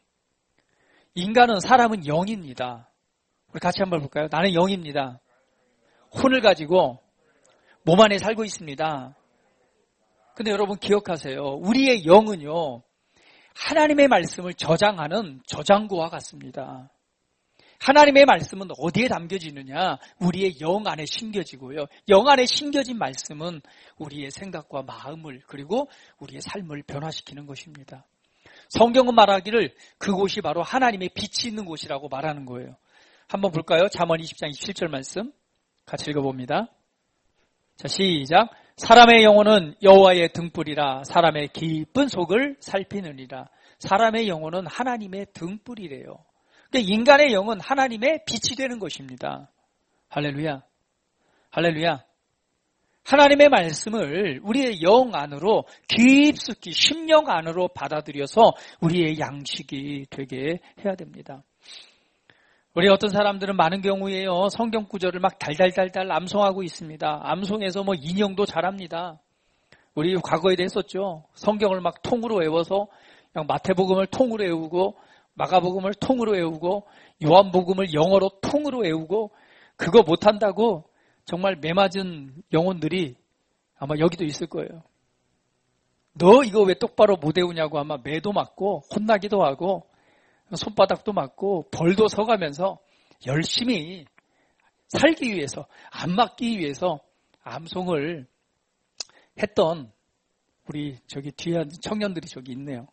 [SPEAKER 1] 인간은 사람은 영입니다. 우리 같이 한번 볼까요? 나는 영입니다. 혼을 가지고 몸 안에 살고 있습니다. 근데 여러분 기억하세요. 우리의 영은요. 하나님의 말씀을 저장하는 저장고와 같습니다. 하나님의 말씀은 어디에 담겨지느냐? 우리의 영 안에 심겨지고요. 영 안에 심겨진 말씀은 우리의 생각과 마음을 그리고 우리의 삶을 변화시키는 것입니다. 성경은 말하기를 그곳이 바로 하나님의 빛이 있는 곳이라고 말하는 거예요. 한번 볼까요? 잠언 이십 장 이십칠 절 말씀 같이 읽어봅니다. 자, 시작. 사람의 영혼은 여호와의 등불이라 사람의 깊은 속을 살피느니라. 사람의 영혼은 하나님의 등불이래요. 그러니까 인간의 영은 하나님의 빛이 되는 것입니다. 할렐루야. 할렐루야. 하나님의 말씀을 우리의 영 안으로 깊숙이 심령 안으로 받아들여서 우리의 양식이 되게 해야 됩니다. 우리 어떤 사람들은 많은 경우에요. 성경 구절을 막 달달달달 암송하고 있습니다. 암송해서 뭐 인형도 잘합니다. 우리 과거에 했었죠. 성경을 막 통으로 외워서 그냥 마태복음을 통으로 외우고 마가복음을 통으로 외우고 요한복음을 영어로 통으로 외우고 그거 못한다고 정말 매맞은 영혼들이 아마 여기도 있을 거예요. 너 이거 왜 똑바로 못 외우냐고 아마 매도 맞고 혼나기도 하고 손바닥도 맞고 벌도 서가면서 열심히 살기 위해서 안 맞기 위해서 암송을 했던 우리 저기 뒤에 청년들이 저기 있네요.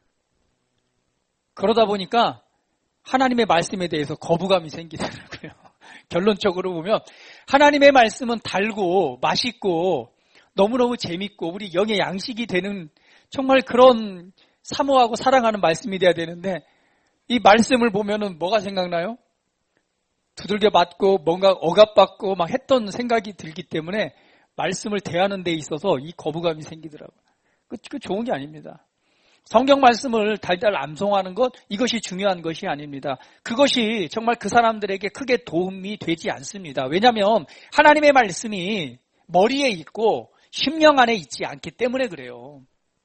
[SPEAKER 1] 그러다 보니까 하나님의 말씀에 대해서 거부감이 생기더라고요. 결론적으로 보면 하나님의 말씀은 달고 맛있고 너무너무 재밌고 우리 영의 양식이 되는 정말 그런 사모하고 사랑하는 말씀이 돼야 되는데 이 말씀을 보면은 뭐가 생각나요? 두들겨 맞고 뭔가 억압받고 막 했던 생각이 들기 때문에 말씀을 대하는 데 있어서 이 거부감이 생기더라고요. 그 좋은 게 아닙니다. 성경 말씀을 달달 암송하는 것 이것이 중요한 것이 아닙니다. 그것이 정말 그 사람들에게 크게 도움이 되지 않습니다. 왜냐하면 하나님의 말씀이 머리에 있고 심령 안에 있지 않기 때문에 그래요.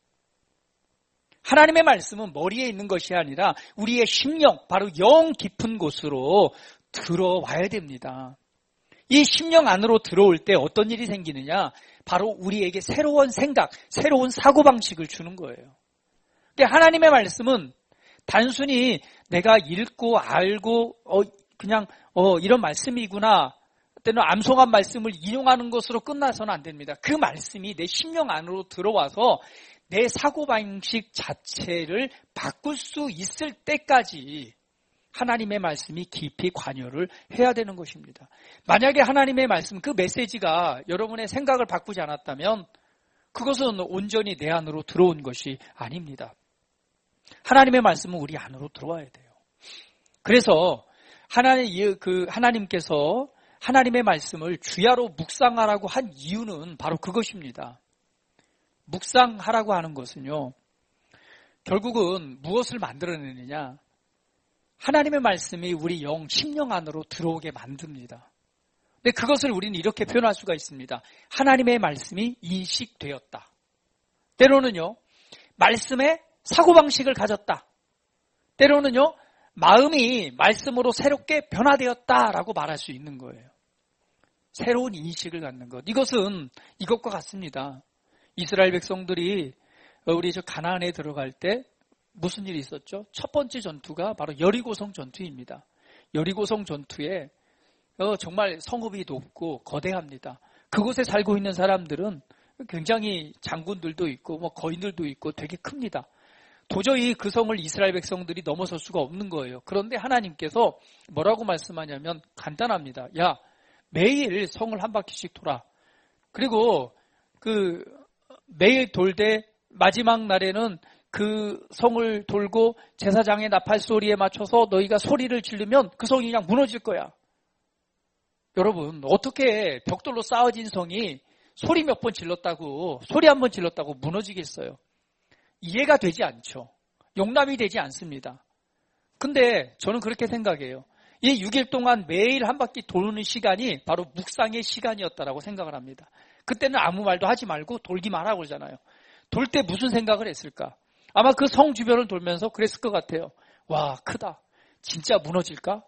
[SPEAKER 1] 하나님의 말씀은 머리에 있는 것이 아니라 우리의 심령, 바로 영 깊은 곳으로 들어와야 됩니다. 이 심령 안으로 들어올 때 어떤 일이 생기느냐? 바로 우리에게 새로운 생각, 새로운 사고방식을 주는 거예요. 근데 하나님의 말씀은 단순히 내가 읽고 알고 어, 그냥 어, 이런 말씀이구나 때는 암송한 말씀을 인용하는 것으로 끝나서는 안 됩니다. 그 말씀이 내 심령 안으로 들어와서 내 사고방식 자체를 바꿀 수 있을 때까지 하나님의 말씀이 깊이 관여를 해야 되는 것입니다. 만약에 하나님의 말씀, 그 메시지가 여러분의 생각을 바꾸지 않았다면 그것은 온전히 내 안으로 들어온 것이 아닙니다. 하나님의 말씀은 우리 안으로 들어와야 돼요. 그래서 하나님, 그 하나님께서 하나님의 말씀을 주야로 묵상하라고 한 이유는 바로 그것입니다. 묵상하라고 하는 것은요, 결국은 무엇을 만들어내느냐? 하나님의 말씀이 우리 영, 심령 안으로 들어오게 만듭니다. 근데 그것을 우리는 이렇게 표현할 수가 있습니다. 하나님의 말씀이 인식되었다. 때로는요, 말씀에 사고방식을 가졌다. 때로는요, 마음이 말씀으로 새롭게 변화되었다라고 말할 수 있는 거예요. 새로운 인식을 갖는 것. 이것은 이것과 같습니다. 이스라엘 백성들이 우리 저 가나안에 들어갈 때 무슨 일이 있었죠? 첫 번째 전투가 바로 여리고성 전투입니다. 여리고성 전투에 정말 성읍이 높고 거대합니다. 그곳에 살고 있는 사람들은 굉장히 장군들도 있고 뭐 거인들도 있고 되게 큽니다. 도저히 그 성을 이스라엘 백성들이 넘어설 수가 없는 거예요. 그런데 하나님께서 뭐라고 말씀하냐면 간단합니다. 야, 매일 성을 한 바퀴씩 돌아. 그리고 그 매일 돌되 마지막 날에는 그 성을 돌고 제사장의 나팔 소리에 맞춰서 너희가 소리를 지르면 그 성이 그냥 무너질 거야. 여러분, 어떻게 벽돌로 쌓아진 성이 소리 몇 번 질렀다고, 소리 한 번 질렀다고 무너지겠어요? 이해가 되지 않죠. 용납이 되지 않습니다. 근데 저는 그렇게 생각해요. 이 육 일 동안 매일 한 바퀴 도는 시간이 바로 묵상의 시간이었다라고 생각을 합니다. 그때는 아무 말도 하지 말고 돌기만 하고 그러잖아요. 돌 때 무슨 생각을 했을까? 아마 그 성 주변을 돌면서 그랬을 것 같아요. 와, 크다. 진짜 무너질까?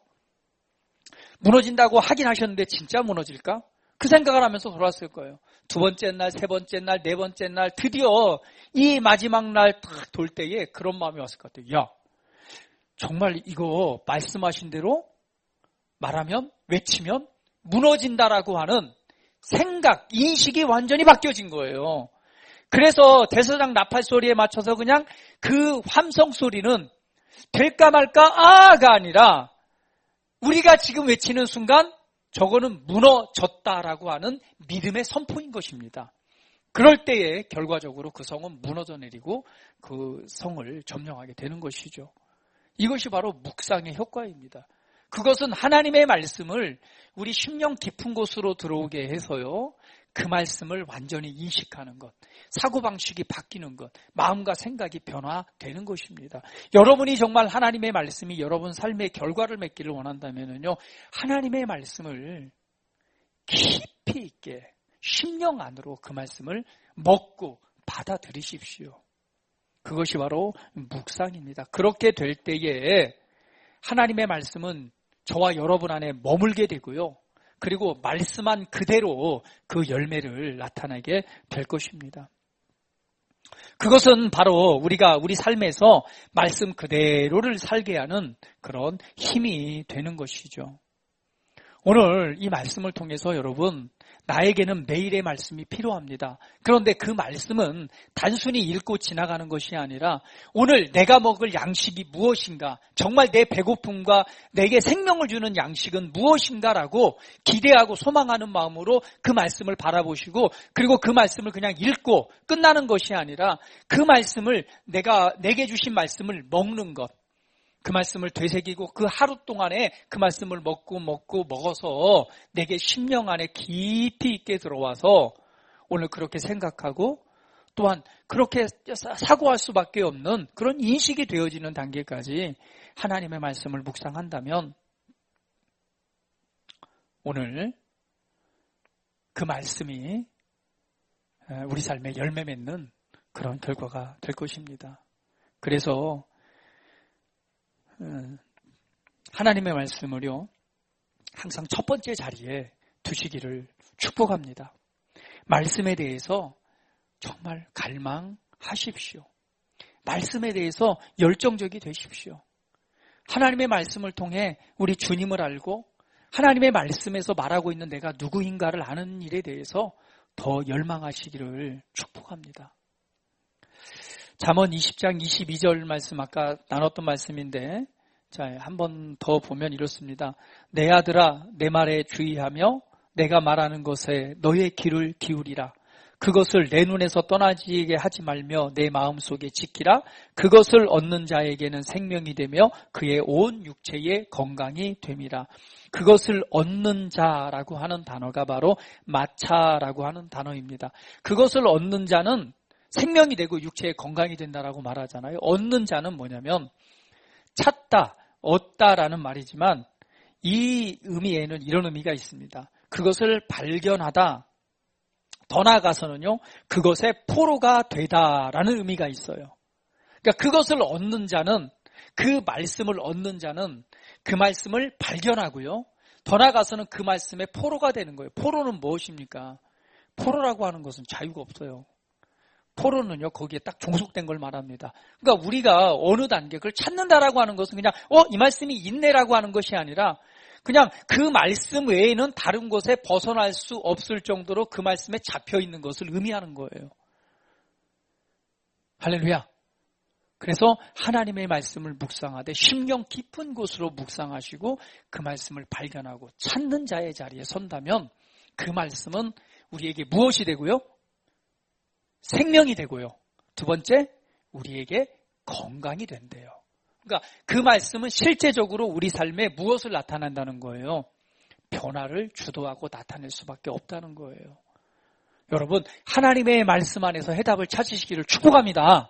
[SPEAKER 1] 무너진다고 하긴 하셨는데 진짜 무너질까? 그 생각을 하면서 돌아왔을 거예요. 두 번째 날, 세 번째 날, 네 번째 날 드디어 이 마지막 날 딱 돌 때에 그런 마음이 왔을 것 같아요. 야, 정말 이거 말씀하신 대로 말하면, 외치면 무너진다라고 하는 생각, 인식이 완전히 바뀌어진 거예요. 그래서 제사장 나팔 소리에 맞춰서 그냥 그 함성 소리는 될까 말까 아가 아니라 우리가 지금 외치는 순간 저거는 무너졌다라고 하는 믿음의 선포인 것입니다. 그럴 때에 결과적으로 그 성은 무너져 내리고 그 성을 점령하게 되는 것이죠. 이것이 바로 묵상의 효과입니다. 그것은 하나님의 말씀을 우리 심령 깊은 곳으로 들어오게 해서요. 그 말씀을 완전히 인식하는 것, 사고방식이 바뀌는 것, 마음과 생각이 변화되는 것입니다. 여러분이 정말 하나님의 말씀이 여러분 삶의 결과를 맺기를 원한다면요, 하나님의 말씀을 깊이 있게 심령 안으로 그 말씀을 먹고 받아들이십시오. 그것이 바로 묵상입니다. 그렇게 될 때에 하나님의 말씀은 저와 여러분 안에 머물게 되고요. 그리고 말씀한 그대로 그 열매를 나타내게 될 것입니다. 그것은 바로 우리가 우리 삶에서 말씀 그대로를 살게 하는 그런 힘이 되는 것이죠. 오늘 이 말씀을 통해서 여러분, 나에게는 매일의 말씀이 필요합니다. 그런데 그 말씀은 단순히 읽고 지나가는 것이 아니라 오늘 내가 먹을 양식이 무엇인가, 정말 내 배고픔과 내게 생명을 주는 양식은 무엇인가라고 기대하고 소망하는 마음으로 그 말씀을 바라보시고, 그리고 그 말씀을 그냥 읽고 끝나는 것이 아니라 그 말씀을 내가 내게 주신 말씀을 먹는 것, 그 말씀을 되새기고 그 하루 동안에 그 말씀을 먹고 먹고 먹어서 내게 심령 안에 깊이 있게 들어와서 오늘 그렇게 생각하고 또한 그렇게 사고할 수밖에 없는 그런 인식이 되어지는 단계까지 하나님의 말씀을 묵상한다면 오늘 그 말씀이 우리 삶에 열매 맺는 그런 결과가 될 것입니다. 그래서 하나님의 말씀을요, 항상 첫 번째 자리에 두시기를 축복합니다. 말씀에 대해서 정말 갈망하십시오. 말씀에 대해서 열정적이 되십시오. 하나님의 말씀을 통해 우리 주님을 알고 하나님의 말씀에서 말하고 있는 내가 누구인가를 아는 일에 대해서 더 열망하시기를 축복합니다. 잠언 이십 장 이십이 절 말씀 아까 나눴던 말씀인데, 자, 한 번 더 보면 이렇습니다. 내 아들아, 내 말에 주의하며 내가 말하는 것에 너의 귀를 기울이라. 그것을 내 눈에서 떠나지게 하지 말며 내 마음속에 지키라. 그것을 얻는 자에게는 생명이 되며 그의 온 육체에 건강이 됨이라. 그것을 얻는 자라고 하는 단어가 바로 마차라고 하는 단어입니다. 그것을 얻는 자는 생명이 되고 육체에 건강이 된다라고 말하잖아요. 얻는 자는 뭐냐면 찾다, 얻다라는 말이지만 이 의미에는 이런 의미가 있습니다. 그것을 발견하다, 더 나아가서는요, 그것의 포로가 되다라는 의미가 있어요. 그러니까 그것을 얻는 자는, 그 말씀을 얻는 자는 그 말씀을 발견하고요, 더 나아가서는 그 말씀의 포로가 되는 거예요. 포로는 무엇입니까? 포로라고 하는 것은 자유가 없어요. 포로는요, 거기에 딱 종속된 걸 말합니다. 그러니까 우리가 어느 단계 그걸 찾는다라고 하는 것은 그냥 어, 이 말씀이 있네라고 하는 것이 아니라 그냥 그 말씀 외에는 다른 곳에 벗어날 수 없을 정도로 그 말씀에 잡혀 있는 것을 의미하는 거예요. 할렐루야. 그래서 하나님의 말씀을 묵상하되 심령 깊은 곳으로 묵상하시고 그 말씀을 발견하고 찾는 자의 자리에 선다면 그 말씀은 우리에게 무엇이 되고요? 생명이 되고요. 두 번째, 우리에게 건강이 된대요. 그러니까 그 말씀은 실제적으로 우리 삶에 무엇을 나타낸다는 거예요? 변화를 주도하고 나타낼 수밖에 없다는 거예요. 여러분, 하나님의 말씀 안에서 해답을 찾으시기를 축복합니다.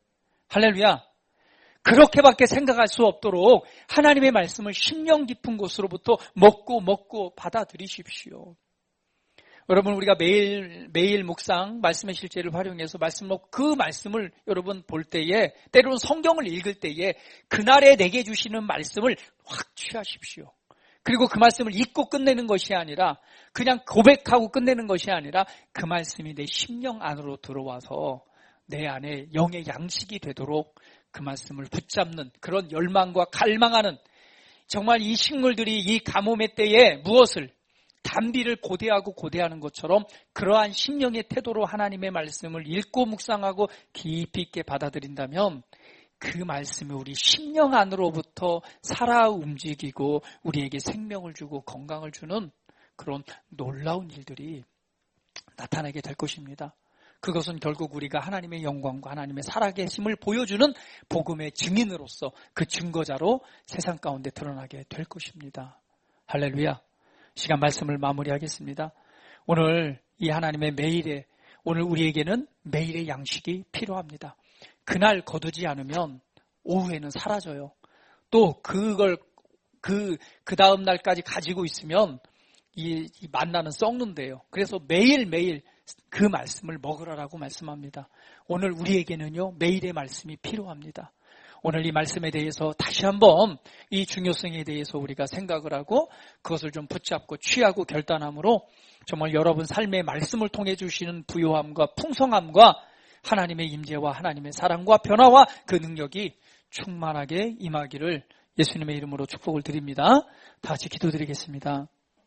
[SPEAKER 1] 할렐루야. 그렇게밖에 생각할 수 없도록 하나님의 말씀을 심령 깊은 곳으로부터 먹고 먹고 받아들이십시오. 여러분, 우리가 매일 매일 묵상 말씀의 실제를 활용해서 말씀 그 말씀을 여러분 볼 때에, 때로는 성경을 읽을 때에 그날에 내게 주시는 말씀을 확 취하십시오. 그리고 그 말씀을 읽고 끝내는 것이 아니라, 그냥 고백하고 끝내는 것이 아니라 그 말씀이 내 심령 안으로 들어와서 내 안에 영의 양식이 되도록 그 말씀을 붙잡는 그런 열망과 갈망하는, 정말 이 식물들이 이 가뭄의 때에 무엇을, 단비를 고대하고 고대하는 것처럼 그러한 심령의 태도로 하나님의 말씀을 읽고 묵상하고 깊이 있게 받아들인다면 그 말씀이 우리 심령 안으로부터 살아 움직이고 우리에게 생명을 주고 건강을 주는 그런 놀라운 일들이 나타나게 될 것입니다. 그것은 결국 우리가 하나님의 영광과 하나님의 살아계심을 보여주는 복음의 증인으로서, 그 증거자로 세상 가운데 드러나게 될 것입니다. 할렐루야. 시간 말씀을 마무리하겠습니다. 오늘 이 하나님의 매일에, 오늘 우리에게는 매일의 양식이 필요합니다. 그날 거두지 않으면 오후에는 사라져요. 또 그걸 그, 그 다음 날까지 가지고 있으면 이, 이 만나는 썩는데요. 그래서 매일매일 그 말씀을 먹으라라고 말씀합니다. 오늘 우리에게는요, 매일의 말씀이 필요합니다. 오늘 이 말씀에 대해서 다시 한번 이 중요성에 대해서 우리가 생각을 하고 그것을 좀 붙잡고 취하고 결단함으로 정말 여러분 삶의 말씀을 통해 주시는 부요함과 풍성함과 하나님의 임재와 하나님의 사랑과 변화와 그 능력이 충만하게 임하기를 예수님의 이름으로 축복을 드립니다. 다 같이 기도드리겠습니다.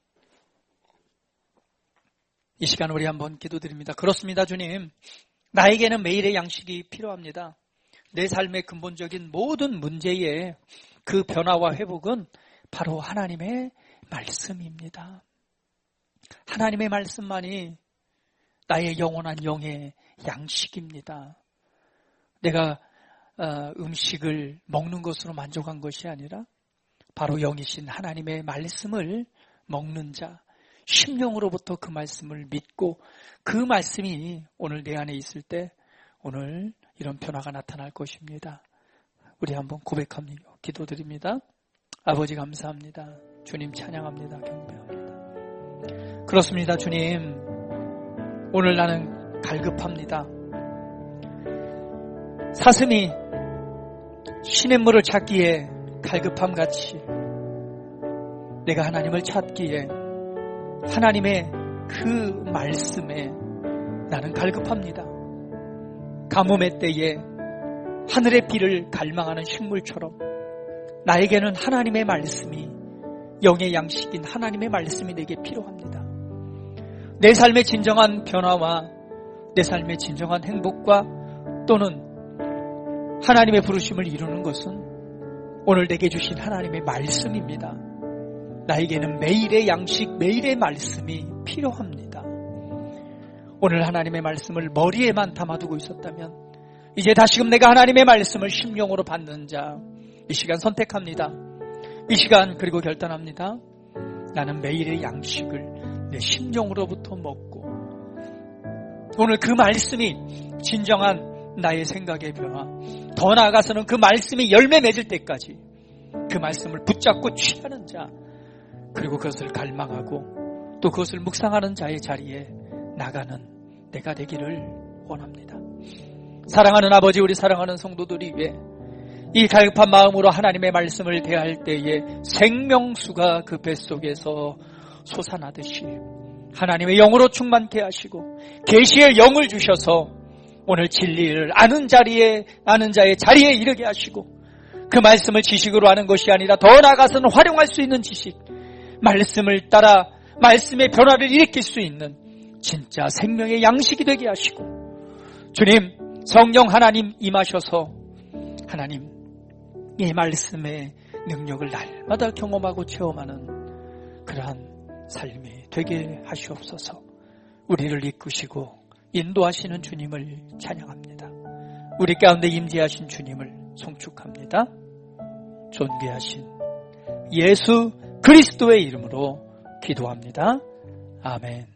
[SPEAKER 1] 이 시간 우리 한번 기도드립니다. 그렇습니다, 주님. 나에게는 매일의 양식이 필요합니다. 내 삶의 근본적인 모든 문제의 그 변화와 회복은 바로 하나님의 말씀입니다. 하나님의 말씀만이 나의 영원한 영의 양식입니다. 내가 음식을 먹는 것으로 만족한 것이 아니라 바로 영이신 하나님의 말씀을 먹는 자, 심령으로부터 그 말씀을 믿고 그 말씀이 오늘 내 안에 있을 때 오늘 이런 변화가 나타날 것입니다. 우리 한번 고백합니다. 기도드립니다. 아버지 감사합니다. 주님 찬양합니다. 경배합니다. 그렇습니다, 주님. 오늘 나는 갈급합니다. 사슴이 시냇물을 찾기에 갈급함같이 내가 하나님을 찾기에 하나님의 그 말씀에 나는 갈급합니다. 가뭄의 때에 하늘의 비를 갈망하는 식물처럼 나에게는 하나님의 말씀이, 영의 양식인 하나님의 말씀이 내게 필요합니다. 내 삶의 진정한 변화와 내 삶의 진정한 행복과 또는 하나님의 부르심을 이루는 것은 오늘 내게 주신 하나님의 말씀입니다. 나에게는 매일의 양식, 매일의 말씀이 필요합니다. 오늘 하나님의 말씀을 머리에만 담아두고 있었다면 이제 다시금 내가 하나님의 말씀을 심령으로 받는 자, 이 시간 선택합니다. 이 시간 그리고 결단합니다. 나는 매일의 양식을 내 심령으로부터 먹고 오늘 그 말씀이 진정한 나의 생각의 변화, 더 나아가서는 그 말씀이 열매 맺을 때까지 그 말씀을 붙잡고 취하는 자, 그리고 그것을 갈망하고 또 그것을 묵상하는 자의 자리에 나가는 내가 되기를 원합니다. 사랑하는 아버지, 우리 사랑하는 성도들이 위해 이 갈급한 마음으로 하나님의 말씀을 대할 때에 생명수가 그 뱃속에서 솟아나듯이 하나님의 영으로 충만케 하시고 계시의 영을 주셔서 오늘 진리를 아는 자리에 아는 자의 자리에 이르게 하시고 그 말씀을 지식으로 아는 것이 아니라 더 나아가서는 활용할 수 있는 지식, 말씀을 따라 말씀의 변화를 일으킬 수 있는 진짜 생명의 양식이 되게 하시고 주님, 성령 하나님 임하셔서 하나님 이 말씀의 능력을 날마다 경험하고 체험하는 그러한 삶이 되게 하시옵소서. 우리를 이끄시고 인도하시는 주님을 찬양합니다. 우리 가운데 임재하신 주님을 송축합니다. 존귀하신 예수 그리스도의 이름으로 기도합니다. 아멘.